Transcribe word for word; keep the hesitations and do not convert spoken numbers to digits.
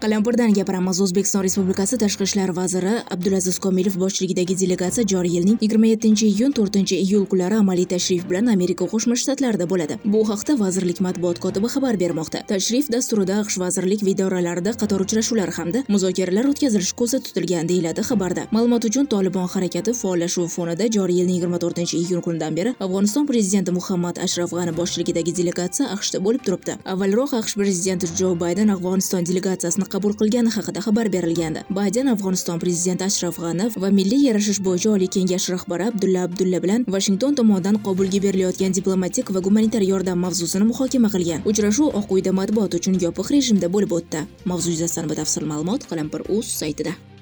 Qalampirdan gapiramiz. O'zbekiston Respublikasi Tashqi ishlar vaziri Abdulaziz Komilov boshchiligidagi delegatsiya joriy yilning yigirma yettinchi iyun to'rtinchi iyul kunlari amaliy tashrif bilan Amerika Qo'shma Shtatlarida bo'ladi. Bu haqda vazirlik matbuot kotibi xabar bermoqda. Tashrif dasturida AQSh vazirlik va idoralarida qator uchrashuvlar hamda muzokaralar o'tkazilishi ko'zda tutilgan, deyiladi xabarda. Ma'lumot uchun, Tolibon harakati faollashuvi fonida joriy yilning yigirma to'rtinchi iyun kunidan beri Afg'oniston prezidenti Muhammad Ashraf G'ani boshchiligidagi delegatsiya AQShda bo'lib turibdi. Avvalroq AQSh prezidenti Jo Bayden Afg'oniston delegatsiyasini qabul qilgani haqida xabar berilgandi. Bayden Afg'oniston prezidenti Ashraf G'ani va Milliy yarashish bo'yicha Oliy kengash rahbari Abdulla Abdulla bilan Vashington tomonidan Qobulga berilayotgan diplomatik va gumanitar yordam mavzusini muhokama qilgan. Uchrashuv Oq uyda matbuot uchun yopiq rejimda bo'lib o'tdi. Mavzu yuzasidan batafsil ma'lumot Qalampir.uz saytida.